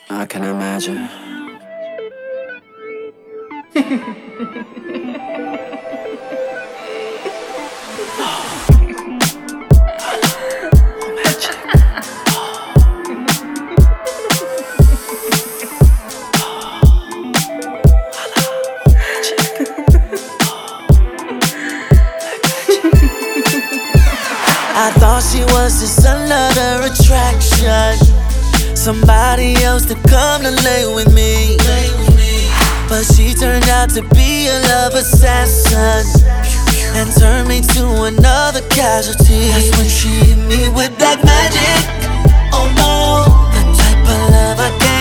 I can imagine. I thought she was just another attraction, somebody else to come to lay with me. But she turned out to be a love assassin and turned me to another casualty. That's when she hit me with black magic. Oh no, the type of love I can't